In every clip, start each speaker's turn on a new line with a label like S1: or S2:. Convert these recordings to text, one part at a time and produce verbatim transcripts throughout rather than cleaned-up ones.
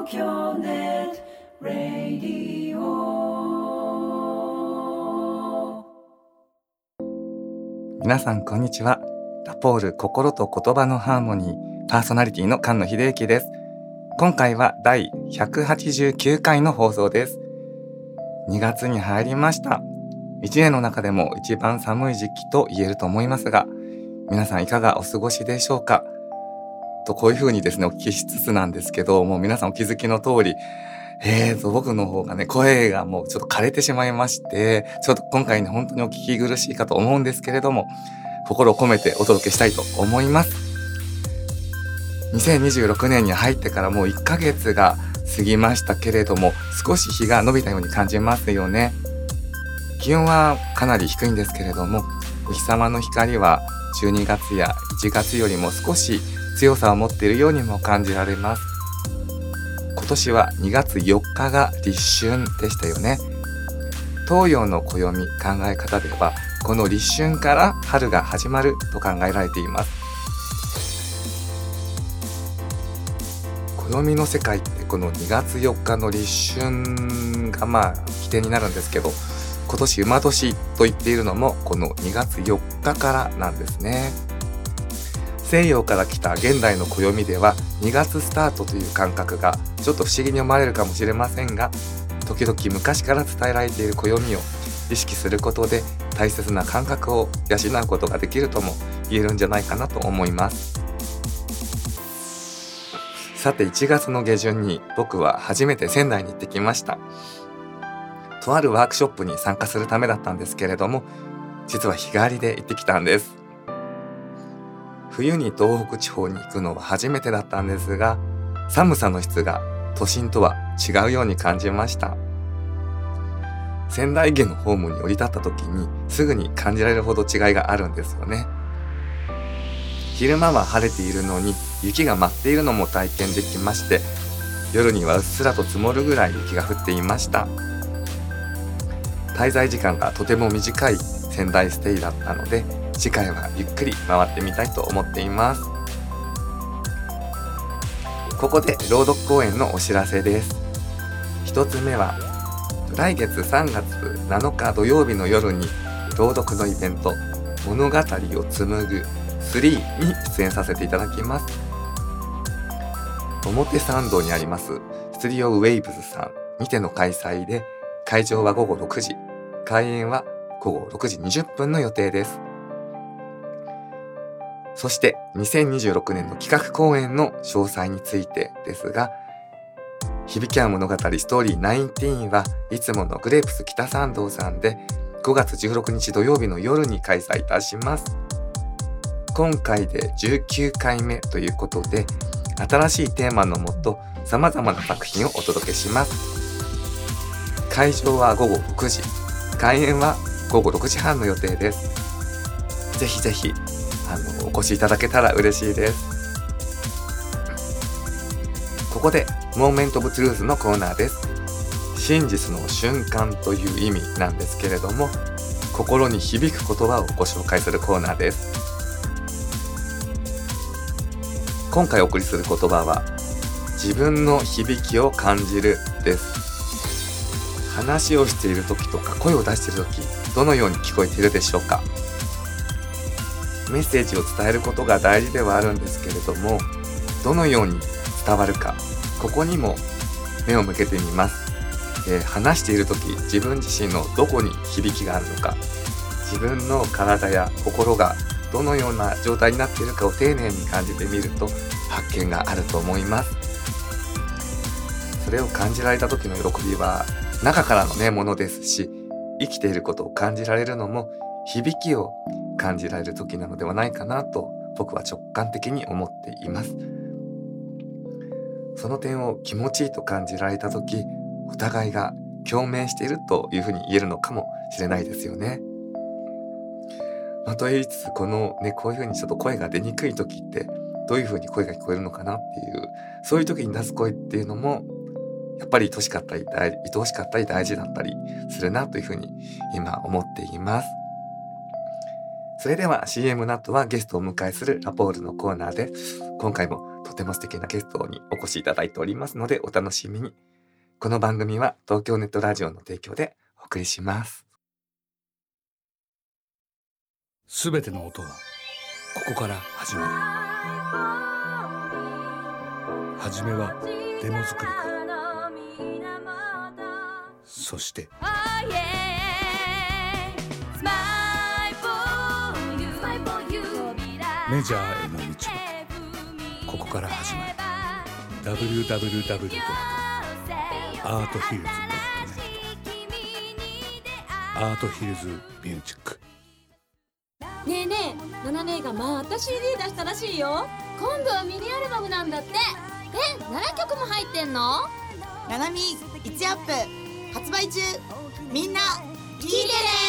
S1: 東京ネットラディオ。
S2: 皆さんこんにちは。ラポール心と言葉のハーモニーパーソナリティの菅野秀幸です。今回はだいひゃくはちじゅうきゅうかいの放送です。にがつに入りました。いちねんの中でも一番寒い時期と言えると思いますが、皆さんいかがお過ごしでしょうか。とこういう風にですねお聞きしつつなんですけど、もう皆さんお気づきの通り、えーと僕の方がね声がもうちょっと枯れてしまいまして、ちょっと今回ね本当にお聞き苦しいかと思うんですけれども、心を込めてお届けしたいと思います。にせんにじゅうろくねんに入ってからもういっかげつが過ぎましたけれども、少し日が伸びたように感じますよね。気温はかなり低いんですけれども、お日様の光はじゅうにがつやいちがつよりも少し強さを持っているようにも感じられます。今年はにがつよっかが立春でしたよね。東洋の暦考え方ではこの立春から春が始まると考えられています。暦の世界ってこのにがつよっかの立春がまあ起点になるんですけど、今年馬年と言っているのもこのにがつよっかからなんですね。西洋から来た現代の暦ではにがつスタートという感覚がちょっと不思議に思われるかもしれませんが、時々昔から伝えられている暦を意識することで大切な感覚を養うことができるとも言えるんじゃないかなと思います。さていちがつの下旬に僕は初めて仙台に行ってきました。とあるワークショップに参加するためだったんですけれども、実は日帰りで行ってきたんです。冬に東北地方に行くのは初めてだったんですが、寒さの質が都心とは違うように感じました。仙台駅のホームに降り立った時にすぐに感じられるほど違いがあるんですよね。昼間は晴れているのに雪が舞っているのも体験できまして、夜にはうっすらと積もるぐらい雪が降っていました。滞在時間がとても短い仙台ステイだったので、次回はゆっくり回ってみたいと思っています。ここで朗読公演のお知らせです。一つ目は来月さんがつなのか土曜日の夜に朗読のイベント物語を紡ぐスリーに出演させていただきます。表参道にありますスタジオウェイブズさんにての開催で、会場はごごろくじ、開演はごごろくじにじゅっぷんの予定です。そしてにせんにじゅうろくねんの企画公演の詳細についてですが、響き合う物語ストーリーじゅうきゅうはいつものグレープス北参道さんでごがつじゅうろくにち土曜日の夜に開催いたします。今回でじゅうきゅうかいめということで、新しいテーマのもと様々な作品をお届けします。会場はごごろくじ、開演はごごろくじはんの予定です。ぜひぜひあのお越しいただけたら嬉しいです。ここでモーメントオブトゥルースのコーナーです。真実の瞬間という意味なんですけれども、心に響く言葉をご紹介するコーナーです。今回お送りする言葉は自分の響きを感じるです。話をしている時とか声を出している時、どのように聞こえているでしょうか。メッセージを伝えることが大事ではあるんですけれども、どのように伝わるか、ここにも目を向けてみます。えー、話している時、自分自身のどこに響きがあるのか、自分の体や心がどのような状態になっているかを丁寧に感じてみると発見があると思います。それを感じられた時の喜びは中からのねものですし、生きていることを感じられるのも響きを感じられる時なのではないかなと僕は直感的に思っています。その点を気持ちいいと感じられた時、お互いが共鳴しているというふうに言えるのかもしれないですよね。まあ、と言いつつこのねこういうふうにちょっと声が出にくい時ってどういうふうに声が聞こえるのかなっていう、そういう時に出す声っていうのもやっぱり愛しかったり愛おしかったり大事だったりするなというふうに今思っています。それでは シーエム の後はゲストをお迎えするラポールのコーナーで、今回もとても素敵なゲストにお越しいただいておりますのでお楽しみに。この番組は東京ネットラジオの提供でお送りします。
S3: すべての音はここから始まる。はじめはデモ作りから、そしてメジャーへの道はここから始まる。 ダブリューダブリューダブリュー ドット アートヒルズ ドット ネット アートヒルズミュージック。
S4: ねえねえ、ナナ姉がまた シーディー 出したらしいよ。今度はミニアルバムなんだって。え、ななきょくも入ってんの？
S5: ナナミいちアップ発売中。みんな聞いてね。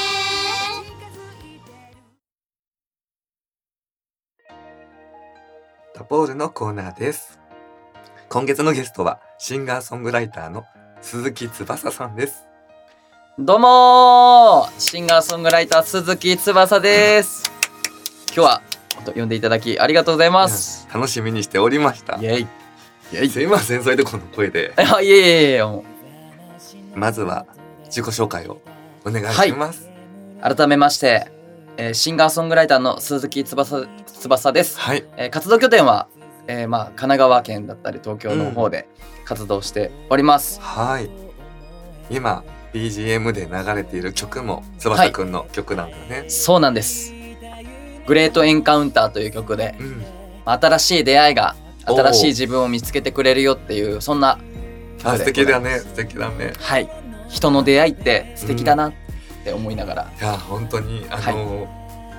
S2: タポールのコーナーです。今月のゲストはシンガーソングライターの鈴木翼さんです。
S6: どうもー、シンガーソングライター鈴木翼です。今日は呼んでいただきありがとうございます。
S2: 楽しみにしておりました。
S6: イエイイエイ。
S2: すいません、それでこの声で。
S6: あ、いえいえいえ。も
S2: うまずは自己紹介をお願いします。
S6: はい、改めまして、えー、シンガーソングライターの鈴木翼翼です。
S2: はい。
S6: えー、活動拠点は、えー、まあ神奈川県だったり東京の方で活動しております。
S2: うん、はい。今 ビージーエム で流れている曲も翼くんの曲なんだね。はい、
S6: そうなんです。グレートエンカウンターという曲で、うん、新しい出会いが新しい自分を見つけてくれるよっていうそんな曲で。
S2: あ、素敵だね、素敵だね。
S6: はい。人の出会いって素敵だなって思いながら、
S2: うん、いや本当にあの、はい、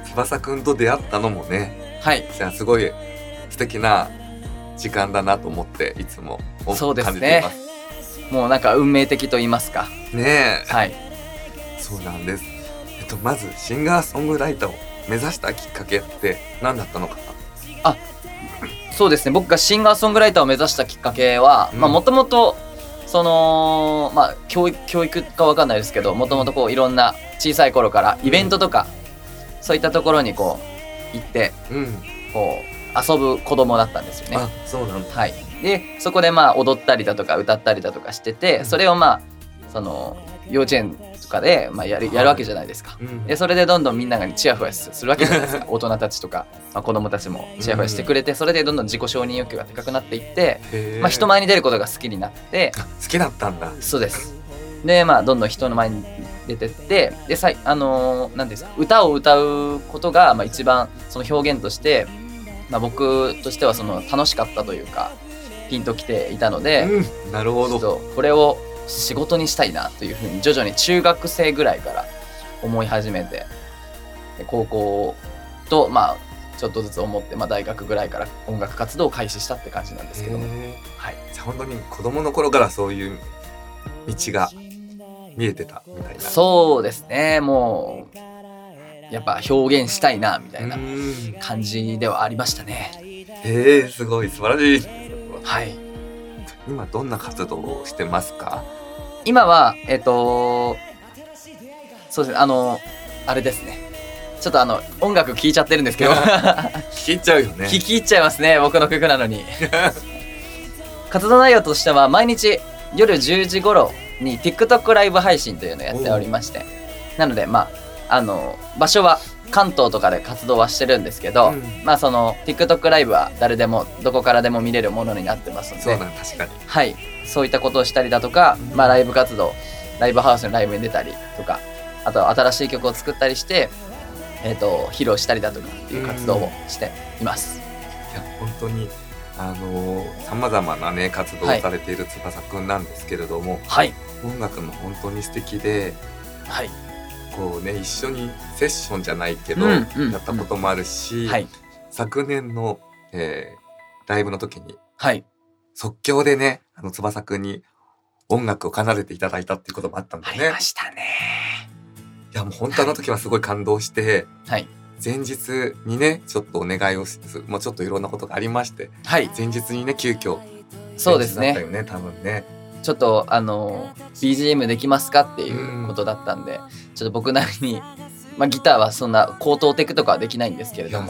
S2: 翼くんと出会ったのもね、
S6: はい、
S2: じゃあすごい素敵な時間だなと思っていつも
S6: そうですね、
S2: 感じています。
S6: もうなんか運命的と言いますか
S2: ねえ。
S6: はい、
S2: そうなんです。えっとまずシンガーソングライターを目指したきっかけって何だったのかな。
S6: あ、そうですね、僕がシンガーソングライターを目指したきっかけはもともとそのまあ教育教育かわかんないですけど、もともとこういろんな小さい頃からイベントとか、うん、そういったところにこう行って、うん、こう遊ぶ子供だったんですよね。
S2: あ、そうなんだ。
S6: はい。でそこでまあ踊ったりだとか歌ったりだとかしてて、うん、それをまあその幼稚園とかでまあやるやるわけじゃないですか。はい、うん、でそれでどんどんみんながチヤホヤするわけじゃないですか。大人たちとか、まあ、子供たちもチヤホヤしてくれて、うん、それでどんどん自己承認欲求が高くなっていって、まあ、人前に出ることが好きになって。
S2: 好きだったんだ。
S6: そうです。でまあどんどん人の前に出てってでさいあのー、なんですか、歌を歌うことがまあ一番その表現として、まあ、僕としてはその楽しかったというかピンときていたので、
S2: うん、なるほど。
S6: これを仕事にしたいなというふうに徐々に中学生ぐらいから思い始めて、で高校とまあちょっとずつ思って、まあ、大学ぐらいから音楽活動を開始したって感じなんですけども、
S2: はい、じゃあ本当に子供の頃からそういう道が見えてたみたいな。
S6: そうですね、もうやっぱ表現したいなみたいな感じではありましたね。
S2: へえ、すごい素晴らしい。
S6: はい。
S2: 今どんな活動をしてますか？
S6: 今はえっとそうですね、あのあれですね、ちょっとあの音楽聴いちゃってるんですけど
S2: 聴いちゃうよね。
S6: 聴き入っちゃいますね、僕の曲なのに活動内容としては毎日夜じゅうじ頃に TikTok ライブ配信というのをやっておりまして、なのでまああの場所は関東とかで活動はしてるんですけど、うん、まあその TikTok ライブは誰でもどこからでも見れるものになってますので、
S2: そうだ、確かに、
S6: はい、そういったことをしたりだとか、うん、まあライブ活動、ライブハウスのライブに出たりとか、あと新しい曲を作ったりして、えーと、披露したりだとかっていう活動をしています。
S2: うん、いや本当にあのさまざまなね活動をされている翼くんなんですけれども、
S6: はい、
S2: 音楽も本当に素敵で、
S6: はい、
S2: こうね一緒にセッションじゃないけど、うんうん、やったこともあるし、はい、昨年の、えー、ライブの時に、
S6: はい、
S2: 即興でねあの翼くんに音楽を奏でていただいたっていうこともあったんだね。
S6: ありましたね。
S2: いやもう本当あの時はすごい感動して、
S6: はい、
S2: 前日にねちょっとお願いをする、もうちょっといろんなことがありまして、
S6: はい、
S2: 前日にね急遽
S6: そうですね、
S2: だったよね多分ね。
S6: ちょっとあの ビージーエム できますかっていうことだったんで、うん、ちょっと僕なりに、まあ、ギターはそんな高等テクとかはできないんですけれども、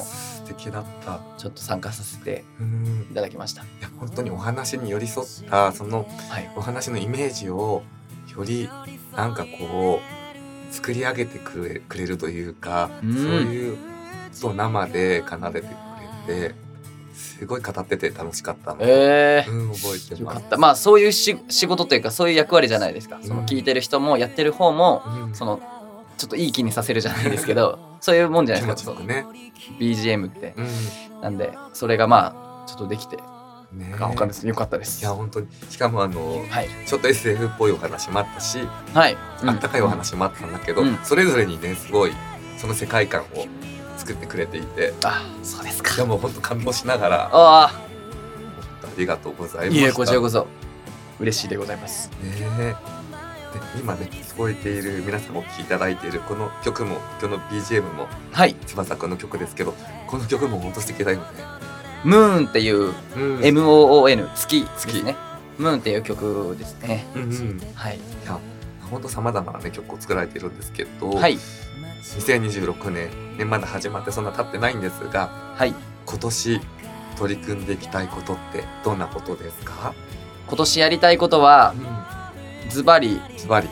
S2: 敵だった。
S6: ちょっと参加させて
S2: うん
S6: いただきました。
S2: いや本当にお話に寄り添ったその
S6: はい
S2: お話のイメージをよりなんかこう作り上げてくれ、くれるというか、
S6: うん
S2: そういうと生で奏でてくれてすごい語ってて楽しかったので、
S6: えー
S2: うん、覚えてます。
S6: よかった。まあそういうし仕事というかそういう役割じゃないですか。その聞いてる人もやってる方も、
S2: うん
S6: そのちょっといい気にさせるじゃないですけどそういうもんじゃない
S2: 気
S6: ですか。
S2: 持ちよくね。
S6: ビージーエム って
S2: うん
S6: なんでそれがまあちょっとできて
S2: ね
S6: あ他ですよかったです。
S2: いや本当にしかもあの
S6: はい
S2: ちょっと エスエフ っぽいお話もあったし、
S6: はい、
S2: あったかいお話もあったんだけど、
S6: うん
S2: それぞれにねすごいその世界観を作ってくれていて、
S6: あそうですか。
S2: いやもう本当感動しながら
S6: ああ
S2: ありがとうございました。
S6: いえこちらこそ嬉しいでございます。
S2: ねえで今ね聞こえている皆さんお聴きいただいているこの曲も今日の ビージーエム も
S6: はい
S2: 翼くんの曲ですけど、この曲も本当素敵だよね。
S6: ムーンっていう
S2: うん
S6: エムオーオーエヌ 月ですね。ムーンっていう曲ですね。
S2: うんうん
S6: はい
S2: いや本当さまざまなね曲を作られているんですけど、
S6: はい
S2: にせんにじゅうろくねん、ね、まだ始まってそんな経ってないんですが、
S6: はい。
S2: 今年取り組んでいきたいことってどんなことですか？
S6: 今年やりたいことはズバリ
S2: ズバリ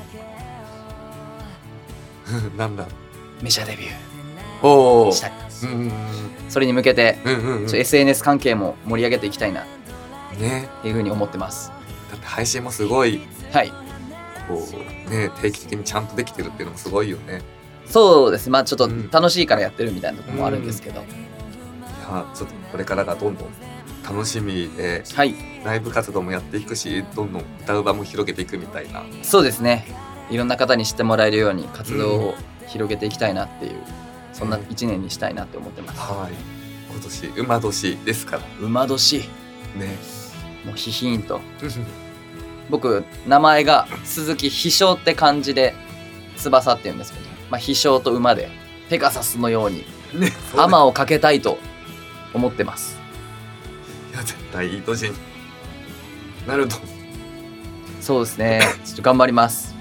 S2: なんだ
S6: メジャーデビュ
S2: おお
S6: ーしたい。
S2: うんうん
S6: それに向けて
S2: うんうんうん
S6: ちょ エスエヌエス 関係も盛り上げていきたいなっ
S2: ね
S6: ていうふうに思ってます。
S2: だって配信もすごい
S6: はい。
S2: こうね定期的にちゃんとできてるっていうのもすごいよね。
S6: そうです。まあちょっと
S2: うん
S6: 楽しいからやってるみたいなところもあるんですけど、
S2: いやちょっとこれからがどんどん楽しみで
S6: はい。
S2: ライブ活動もやっていくし、どんどん歌う場も広げていくみたいな。
S6: そうですね。いろんな方に知ってもらえるように活動を広げていきたいなっていう、そんな一年にしたいなって思ってます。
S2: はい。今年馬年ですから
S6: 馬年
S2: ね。
S6: もうヒヒーンと僕名前が鈴木飛翔って漢字で翼って言うんですけど、まあ、飛翔と馬でペガサスのように
S2: ね。
S6: アマをかけたいと思ってます。
S2: いや絶対いい年になると。
S6: そうですね。ちょっと頑張ります。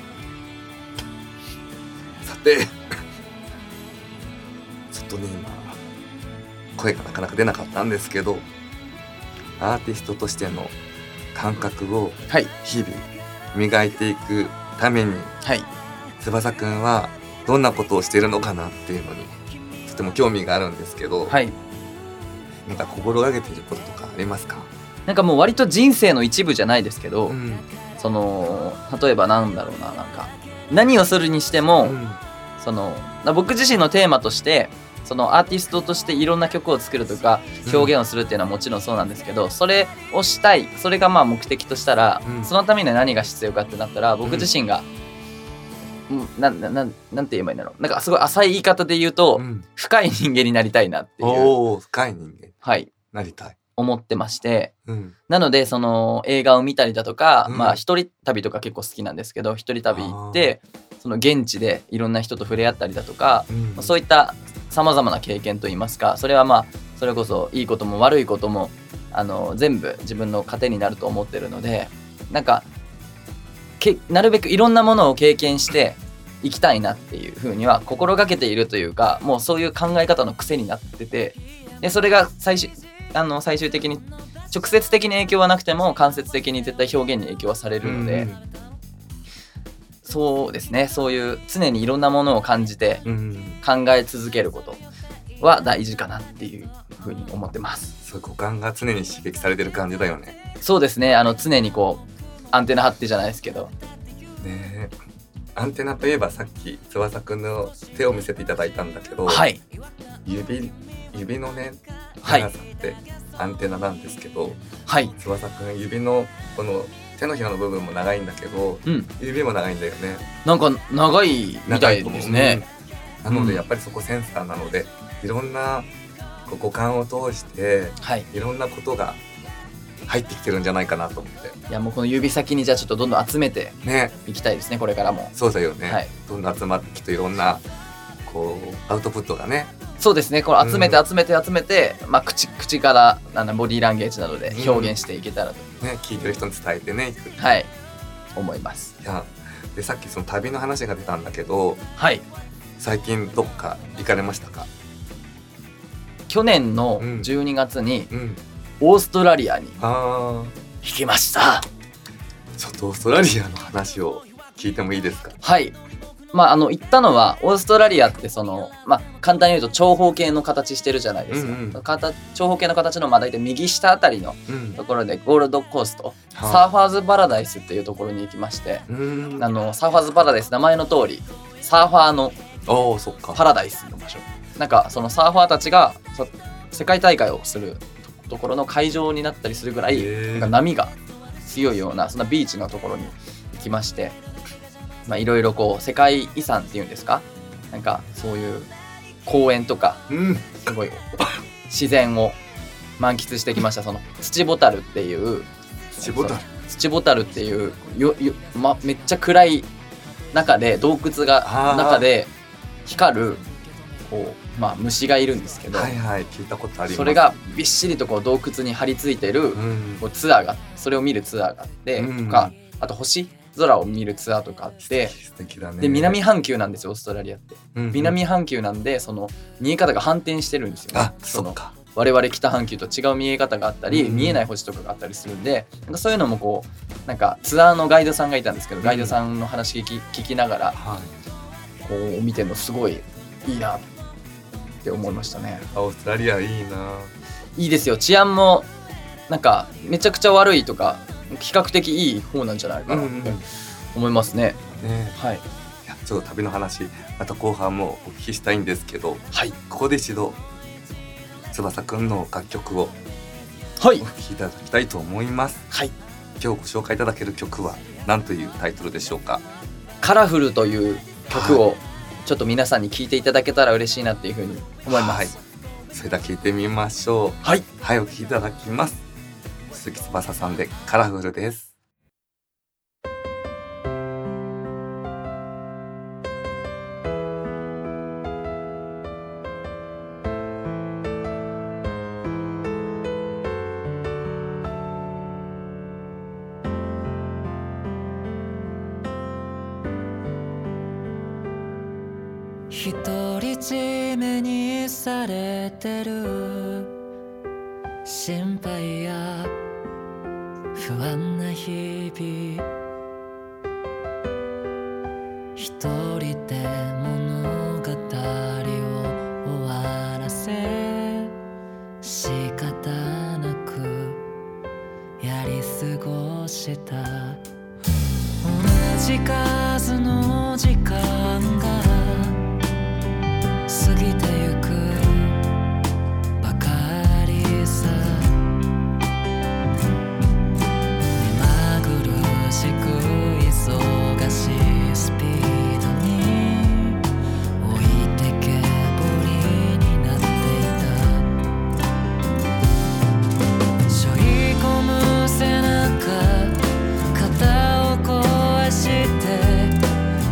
S2: さて、ちょっとね今声がなかなか出なかったんですけど、アーティストとしての感覚を
S6: はい
S2: 日々磨いていくために
S6: はい。
S2: 翼くんはどんなことをしているのかなっていうのにとても興味があるんですけど、
S6: はい。
S2: なんか心がけていることとかありますか？
S6: なんかもう割と人生の一部じゃないですけど、
S2: うん
S6: その例えばなんだろうな、なんか何をするにしても、
S2: うん
S6: その僕自身のテーマとしてそのアーティストとしていろんな曲を作るとか表現をするっていうのはもちろんそうなんですけど、それをしたい、それがまあ目的としたら、
S2: うん
S6: そのためには何が必要かってなったら僕自身が、うん、ななななんて言えばいいんだろう、なんかすごい浅い言い方で言うと、
S2: うん
S6: 深い人間になりたいなっていう、
S2: おお深い人間
S6: はい、
S2: なりたい。
S6: 思ってまして、
S2: うん
S6: なのでその映画を見たりだとか、
S2: うん
S6: まあ一人旅とか結構好きなんですけど、一人旅行ってその現地でいろんな人と触れ合ったりだとか、
S2: うん
S6: そういったさまざまな経験といいますか、それはまあそれこそいいことも悪いこともあの全部自分の糧になると思ってるので、なんかけなるべくいろんなものを経験していきたいなっていうふうには心がけているというか、もうそういう考え方の癖になってて、でそれが最終あの最終的に直接的に影響はなくても間接的に絶対表現に影響はされるので、
S2: うん
S6: そうですね、そういう常にいろんなものを感じて
S2: うん
S6: 考え続けることは大事かなっていうふうに思ってます。
S2: そう五感が常に刺激されてる感じだよね。
S6: そうですね、あの常にこうアンテナ張ってじゃないですけど、
S2: ねえアンテナといえばさっき翼くんの手を見せていただいたんだけど、
S6: はい
S2: 指指のね
S6: はい
S2: 長さってアンテナなんですけど、
S6: はい、
S2: 翼くん指のこの手のひらの部分も長いんだけど、
S6: うん、
S2: 指も長いんだよね。
S6: なんか長いみたいですね。
S2: うんなの
S6: うん
S2: でやっぱりそこセンサーなので、いろんなこう五感を通して
S6: はい、
S2: いろんなことが入ってきてるんじゃないかなと思って
S6: いやもうこの指先にじゃあちょっとどんどん集めて
S2: ね。
S6: いきたいですね、これからも。
S2: そうだよね、
S6: はい
S2: どんどん集まってきていろんなこうアウトプットがね。
S6: そうですね、これ集めて集めて集めて、まあ、口口からなんだボディーランゲージなどで表現していけたらと、
S2: ね聞いてる人に伝えてねいく。
S6: はい思います。
S2: いやでさっきその旅の話が出たんだけど、
S6: はい、
S2: 最近どっか行かれましたか？
S6: 去年のじゅうにがつに
S2: うん
S6: オーストラリアに
S2: あ
S6: 行きました。
S2: ーちょっとオーストラリアの話を聞いてもいいですか？
S6: はいまああの行ったのはオーストラリアってそのまあ簡単に言うと長方形の形してるじゃないですか、
S2: うんうん
S6: かた長方形の形のまあ大体右下あたりの
S2: うん
S6: ところでゴールドコースト、
S2: はい
S6: サーファーズパラダイスっていうところに行きまして、
S2: うん
S6: あのサーファーズパラダイス名前の通りサーファーの
S2: おーそっか
S6: パラダイスの場所、なんかそのサーファーたちがそ世界大会をするところの会場になったりするぐらい
S2: へー
S6: なんか波が強いようなそんなビーチのところに行きまして、まあいろいろこう世界遺産っていうんですか、なんかそういう公園とか
S2: うん
S6: すごい自然を満喫してきました。その土ボタルっていう
S2: 土ボタル
S6: 土ボタルっていうよよ、ま、めっちゃ暗い中で洞窟が
S2: あー
S6: 中で光るこう、まあ、虫がいるんですけど、
S2: はいはい聞いたことあります。
S6: それがびっしりとこう洞窟に張り付いてる
S2: うん
S6: こうツアーがそれを見るツアーがあって、
S2: うん
S6: とかあと星空を見るツアーとかあって、
S2: 素敵だね。
S6: で南半球なんですよオーストラリアって。
S2: うんうん
S6: 南半球なんでその見え方が反転してるんですよね。
S2: あ
S6: その
S2: そっか
S6: 我々北半球と違う見え方があったり、
S2: うん
S6: 見えない星とかがあったりするんで、なんかそういうのもこうなんかツアーのガイドさんがいたんですけど、ガイドさんの話聞き聞きながら
S2: はい
S6: こう見てるのすごいいいなって思いましたね。
S2: オーストラリアいいな。
S6: いいですよ。治安もなんかめちゃくちゃ悪いとか比較的いい方なんじゃないかなって思いますね。
S2: ね
S6: はい
S2: いやちょっと旅の話また後半もお聞きしたいんですけど、
S6: はい
S2: ここで一度翼くんの楽曲を
S6: はい
S2: お聴きいただきたいと思います。
S6: はい。
S2: 今日ご紹介いただける曲は何というタイトルでしょうか？
S6: カラフルという曲をちょっと皆さんに聴いていただけたら嬉しいなっていうふうに思います。
S2: はいそれでは聴いてみましょう。
S6: はい。
S2: はいお聴きいただきます。鈴木翼さんでカラフルです。
S7: 独り占めにされてる心配や不安な日々、一人で物語を終わらせ仕方なくやり過ごした、同じ数の時間が過ぎてゆくばかりさ、目まぐるしく忙しいスピードに置いてけぼりになっていた、背負い込む背中肩を壊して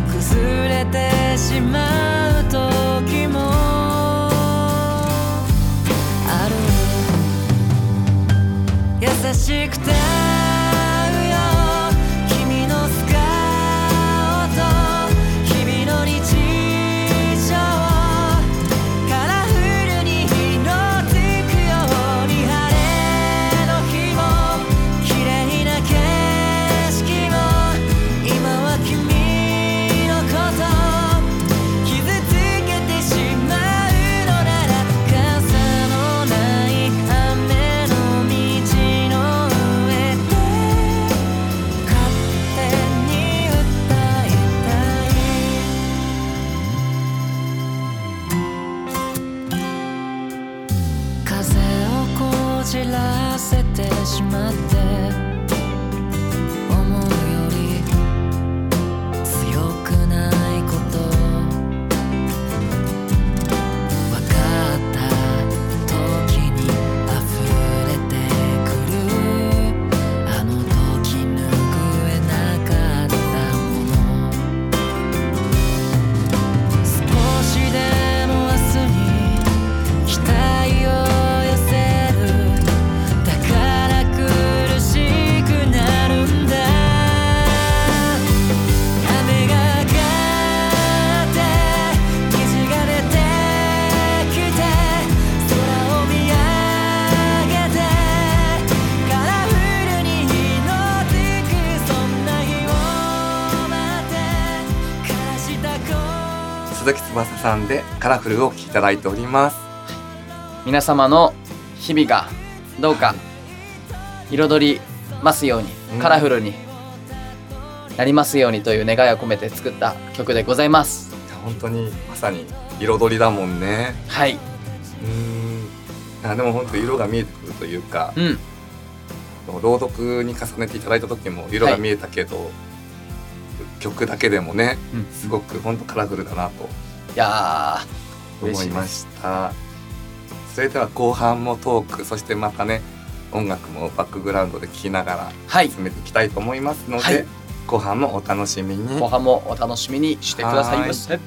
S2: 鈴木翼さんでカラフルをお聴きいただいております。
S6: 皆様の日々がどうか彩りますように、
S2: うん、
S6: カラフルになりますようにという願いを込めて作った曲でございます。
S2: 本当にまさに彩りだもんね。
S6: はい。
S2: うーん、あでも本当色が見えてくるというか、
S6: うん、
S2: 朗読に重ねていただいた時も色が見えたけど、はい、曲だけでもね、うん、すごく本当カラフルだなと
S6: いや
S2: 思いました。それでは後半もトーク、そしてまたね音楽もバックグラウンドで聴きながら進めていきたいと思いますので、はい、後半もお楽しみに。
S6: 後半もお楽しみにしてくださいませ。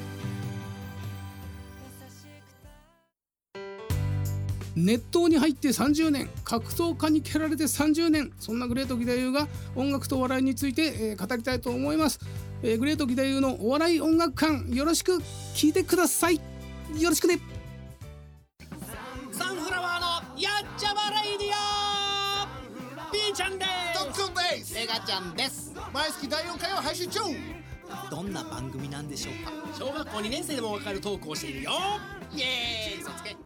S8: 熱湯に入ってさんじゅうねん、格闘家に蹴られてさんじゅうねん、そんなグレート義太夫が音楽と笑いについて、えー、語りたいと思います。えー、グレート義太夫のお笑い音楽館、よろしく聞いてください。よろしくね。
S9: サンフラワーのやっちゃまレイディオ、ピーちゃんです。
S10: トッツンです。
S9: エガちゃんです。
S10: 毎月だいよんかいを配信中。
S9: どんな番組なんでしょうか。小学校にねん生でもわかるトークをしているよ。イエーイ、そつけ。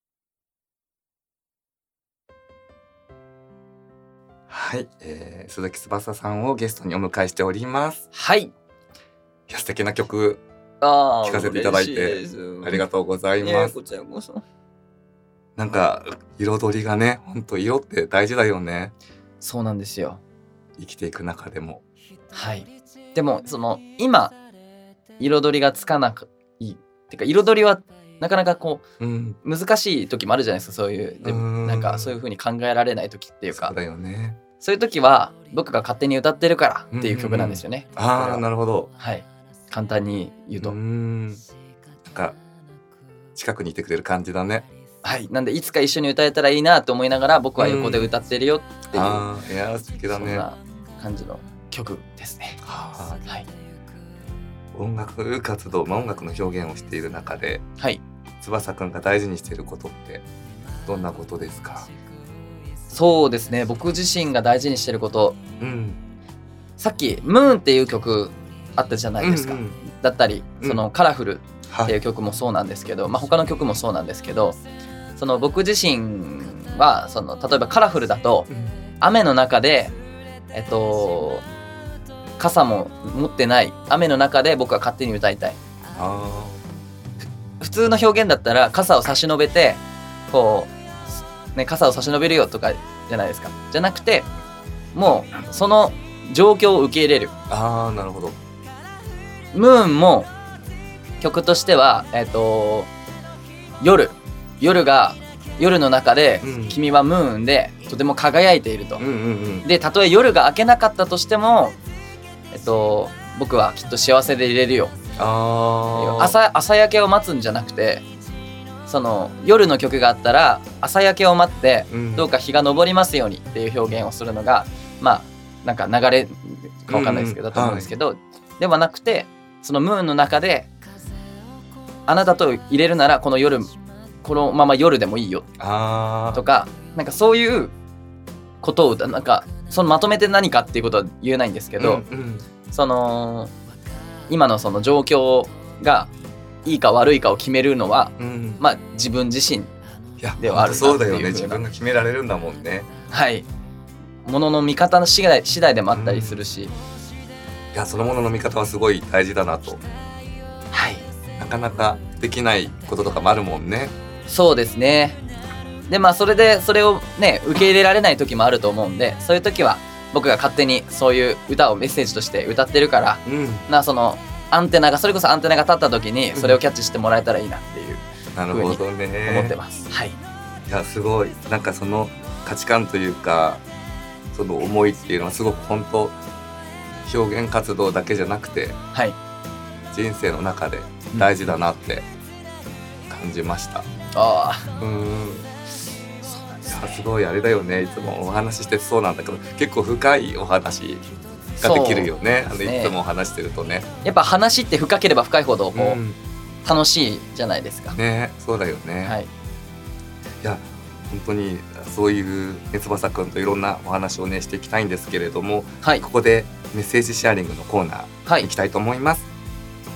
S2: はい、えー、鈴木翼さんをゲストにお迎えしております。
S6: はい。
S2: いや素敵な曲聴かせていただいてありがとうございます。
S6: こちらこそ。
S2: なんか彩りがね、本当色って大事だよね。
S6: そうなんですよ。
S2: 生きていく中でも。
S6: はい。でもその今彩りがつかなくいいってか、彩りはなかなかこう、うん、難しい時もあるじゃないですか。そういうでもなんかそういう風に考えられない時っていうか。
S2: そうだよね。
S6: そういう時は僕が勝手に歌ってるからっていう曲なんですよね。
S2: うんうん、ああなるほど。
S6: はい。簡単に言うと。
S2: うーん、なんか近くにいてくれる感じだね。
S6: はい。なんでいつか一緒に歌えたらいいなと思いながら僕は横で歌ってるよっていう。うん、
S2: ああいや素敵だね。
S6: そんな感じの曲ですね。
S2: は
S6: はい。
S2: 音楽活動、まあ、音楽の表現をしている中で、
S6: はい、
S2: 翼くんが大事にしていることってどんなことですか？
S6: そうですね、僕自身が大事にしていること、
S2: うん、
S6: さっきムーンっていう曲あったじゃないですか、うんうん、だったり、うん、そのカラフルっていう曲もそうなんですけど、はい、まあ、他の曲もそうなんですけど、その僕自身はその例えばカラフルだと、うん、雨の中でえっと傘も持ってない雨の中で僕は勝手に歌いたい。
S2: あ
S6: 普通の表現だったら傘を差し伸べてこう、ね、傘を差し伸べるよとかじゃないですか。じゃなくてもうその状況を受け入れる。
S2: あーなるほど。
S6: ムーンも曲としては、えーと、夜夜が夜の中で、うん、君はムーンでとても輝いていると、
S2: うんうんうん、
S6: でたとえ夜が明けなかったとしても、えっと、僕はきっと幸せでいれるよ。
S2: あ
S6: 朝, 朝焼けを待つんじゃなくて、その夜の曲があったら朝焼けを待って、うん、どうか日が昇りますようにっていう表現をするのがまあなんか流れか分かんないですけど、うん、だと思うんですけど、はい、ではなくてそのムーンの中であなたと入れるならこの夜このまま夜でもいいよとか、なんかそういうことをなんかそのまとめて何かっていうことは言えないんですけど、
S2: うんうん、
S6: その今のその状況がいいか悪いかを決めるのは、うん、まあ自分自身ではあるなっていう。
S2: そうだよね、自分が決められるんだもんね。
S6: はい。ものの見方の次第、次第でもあったりするし、うん、い
S2: やそのものの見方はすごい大事だなと。
S6: はい。
S2: なかなかできないこととかもあるもんね。
S6: そうですね。でまあそれでそれをね受け入れられない時もあると思うんで、そういう時は僕が勝手にそういう歌をメッセージとして歌ってるから、うん、なそのアンテナがそれこそアンテナが立った時にそれをキャッチしてもらえたらいいなっていうふうに思ってます。はい。
S2: いやすごいなんかその価値観というかその思いっていうのはすごく本当表現活動だけじゃなくて、
S6: はい、
S2: 人生の中で大事だなって感じました。
S6: うん、あ
S2: あ、うん。すごいあれだよね、いつもお話ししてそうなんだけど結構深いお話ができるよね。あのいつもお話してるとね、
S6: やっぱ話って深ければ深いほどこう、うん、楽しいじゃないですか
S2: ね。そうだよね、
S6: はい、
S2: いや本当にそういうね翼くんといろんなお話をねしていきたいんですけれども、
S6: はい、
S2: ここでメッセージシェアリングのコーナーに行きたいと思います。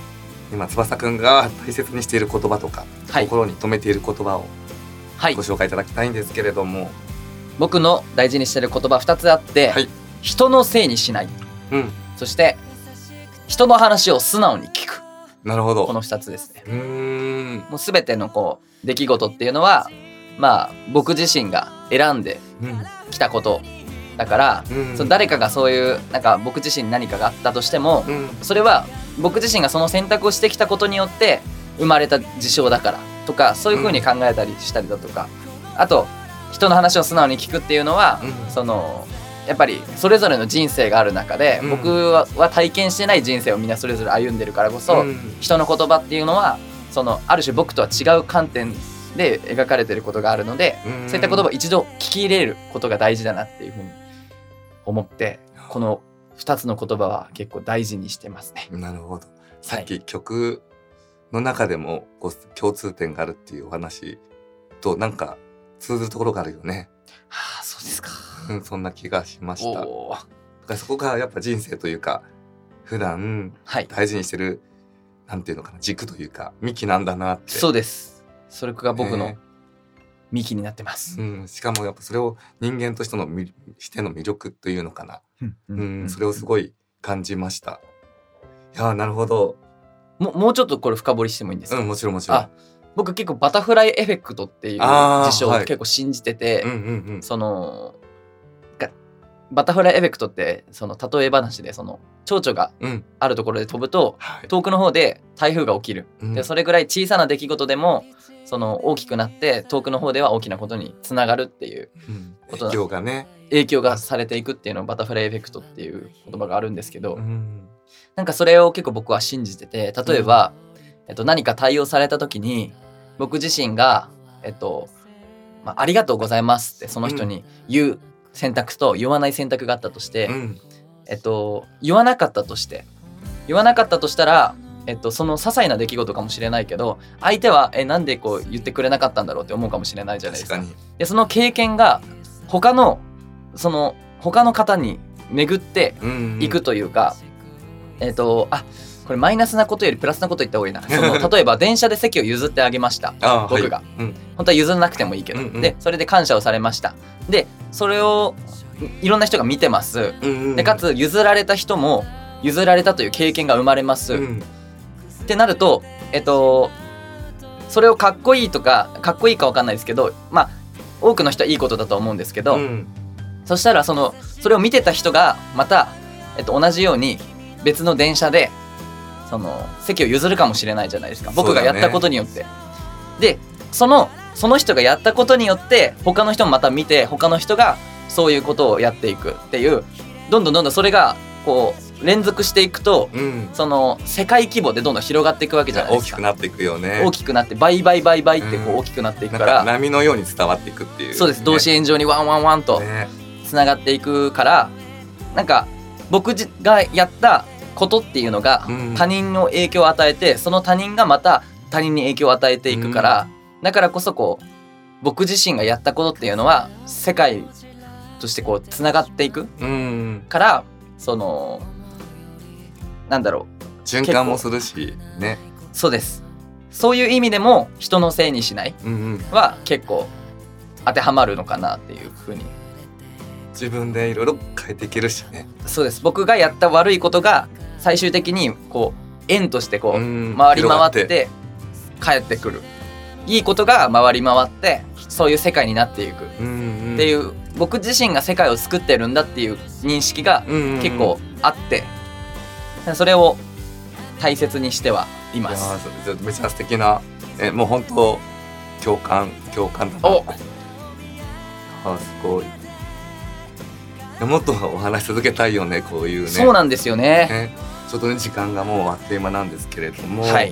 S2: 今翼くんが大切にしている言葉とか、はい、心に留めている言葉をご紹介いただきたいんですけれども、はい、
S6: 僕の大事にしている言葉ふたつあって、はい、人のせいにしない、うん、そして人の話を素直に聞く。
S2: なるほど。
S6: このふたつですね。
S2: うーん、
S6: もう全てのこう出来事っていうのはまあ僕自身が選んできたことだから、うん、その誰かがそういうなんか僕自身に何かがあったとしても、うん、それは僕自身がその選択をしてきたことによって生まれた事象だからとか、そういう風に考えたりしたりだとか、うん、あと人の話を素直に聞くっていうのは、うん、そのやっぱりそれぞれの人生がある中で、うん、僕は体験してない人生をみんなそれぞれ歩んでるからこそ、うん、人の言葉っていうのはそのある種僕とは違う観点で描かれてることがあるので、うん、そういった言葉を一度聞き入れることが大事だなっていうふうに思って、このふたつの言葉は結構大事にしてますね。
S2: なるほど。さっき曲の中でもこう共通点があるっていうお話となんか通ずるところがあるよね。
S6: はあ、そうですか。
S2: うん、そんな気がしました。だからそこがやっぱ人生というか普段大事にしてる、はい、なんていうのかな、軸というか幹なんだなって。
S6: そうです。それが僕の幹になってます、
S2: うん、しかもやっぱそれを人間としてのしての魅力というのかな、うんうんうん、それをすごい感じました。いやなるほど。
S6: も, もうちょっとこれ深掘りしてもいいんですか？
S2: うん、もちろんもちろん。あ、
S6: 僕結構バタフライエフェクトっていう事象を結構信じてて、はい、うんうんうん、そのバタフライエフェクトってその例え話で、その蝶々があるところで飛ぶと、うん、遠くの方で台風が起きる、はい、でそれぐらい小さな出来事でもその大きくなって遠くの方では大きなことにつながるっていうこと、うん、
S2: 影響がね
S6: 影響がされていくっていうのをバタフライエフェクトっていう言葉があるんですけど、うん、なんかそれを結構僕は信じてて、例えば、うんえっと、何か対応された時に僕自身が、えっとまあ、ありがとうございますってその人に言う選択と言わない選択があったとして、うんえっと、言わなかったとして言わなかったとしたら、えっと、その些細な出来事かもしれないけど、相手はえなんでこう言ってくれなかったんだろうって思うかもしれないじゃないですか。確かに。でその経験が他のその他の方に巡っていくというか、うんうん、えっとあこれマイナスなことよりプラスなこと言った方がいいな。その例えば電車で席を譲ってあげました僕が、はいうん、本当は譲らなくてもいいけど、うんうん、でそれで感謝をされました。でそれをいろんな人が見てます、うんうん、でかつ譲られた人も譲られたという経験が生まれます、うん、ってなるとえっとそれをかっこいいとかかっこいいか分かんないですけど、まあ多くの人はいいことだと思うんですけど、うん、そしたらそのそれを見てた人がまた、えっと、同じように別の電車でその席を譲るかもしれないじゃないですか、僕がやったことによって、ね、でそのその人がやったことによって他の人もまた見て他の人がそういうことをやっていくっていう、どんどんどんどんそれがこう連続していくと、うん、その世界規模でどんどん広がっていくわけじゃないですか。
S2: 大きくなっていくよね。
S6: 大きくなって倍倍倍倍ってこう大きくなっていくから、
S2: うん、なんか波のように伝わっていくっていう、ね、
S6: そうです。同心円状にワンワンワンとつながっていくから、なんか僕がやったことっていうのが他人の影響を与えて、その他人がまた他人に影響を与えていくから、うん、だからこそこう僕自身がやったことっていうのは世界としてこうつながっていくから、そのなんだろう
S2: 循環もするしね。
S6: そうです。そういう意味でも人のせいにしないは結構当てはまるのかなっていうふうに、
S2: 自分でいろいろ変えていけるしね。
S6: そうです。僕がやった悪いことが最終的にこう円としてこう回り回って帰ってくる、いいことが回り回ってそういう世界になっていくっていう、僕自身が世界を作ってるんだっていう認識が結構あって、それを大切にしてはいます。
S2: いやめちゃ素敵な、えもう本当共感共感だな。おあすごい。もっとお話し続けたいよね、こういうね。
S6: そうなんですよね。
S2: ねちょっとね時間がもうあっという間なんですけれども、
S6: はい、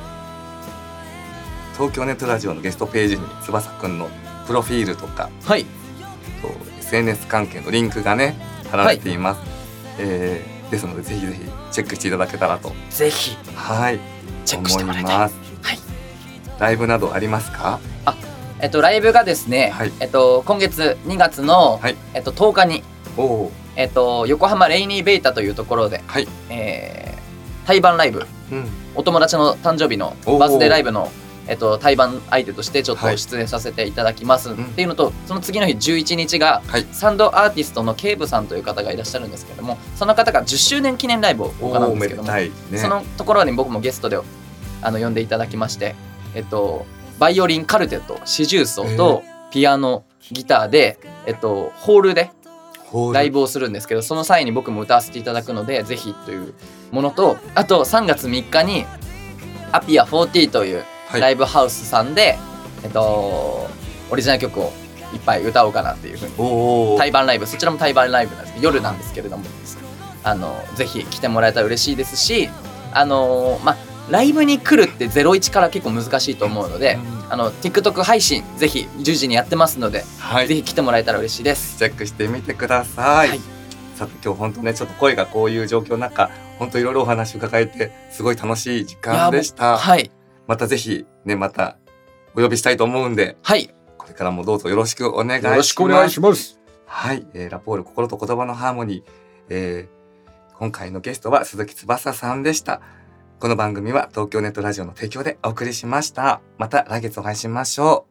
S2: 東京ネットラジオのゲストページに翼くんのプロフィールとか、
S6: はい、
S2: と エスエヌエス 関係のリンクがね貼られています、はい、えー、ですのでぜひぜひチェックしていただけたらと
S6: ぜひ
S2: はい
S6: チェックしてもらいたい。
S2: 思います。はい、ライブなどありますか？
S6: あ、えっとライブがですね、はい、えっと今月にがつの、はい、えっととおかにおえっと横浜レイニーベイタというところで、はい、えー、対バンライブ
S2: うん、
S6: お友達の誕生日のバースデーライブのえっと、対バン相手としてちょっと出演させていただきます、はい、っていうのと、その次の日じゅういちにちが、はい、サンドアーティストのケイブさんという方がいらっしゃるんですけども、その方がじゅっしゅうねん記念ライブを行うんですけども、ね、そのところに僕もゲストであの呼んでいただきまして、えっと、バイオリンカルテット、四重奏とピアノギターで、えっと、ホールでライブをするんですけど、その際に僕も歌わせていただくのでぜひというものと、あとさんがつみっかにアピアフォーティーというライブハウスさんで、はい、えっと、オリジナル曲をいっぱい歌おうかなっていうふうに、対バンライブ、そちらも対バンライブなんですけど夜なんですけれども、あのぜひ来てもらえたら嬉しいですし、あのまあライブに来るってゼロイチから結構難しいと思うので、うん、あの TikTok 配信ぜひじゅうじにやってますので、はい、ぜひ来てもらえたら嬉しいです。
S2: チェックしてみてください、はい、さて今日本当ねちょっと声がこういう状況の中本当いろいろお話伺えてすごい楽しい時間でした。
S6: はい、
S2: またぜひねまたお呼びしたいと思うんで、
S6: はい、
S2: これからもどうぞよろしくお願いします。
S3: よろしくお願いします。
S2: はい、えー、ラポール心と言葉のハーモニー、えー、今回のゲストは鈴木翼さんでした。この番組は東京ネットラジオの提供でお送りしました。また来月お会いしましょう。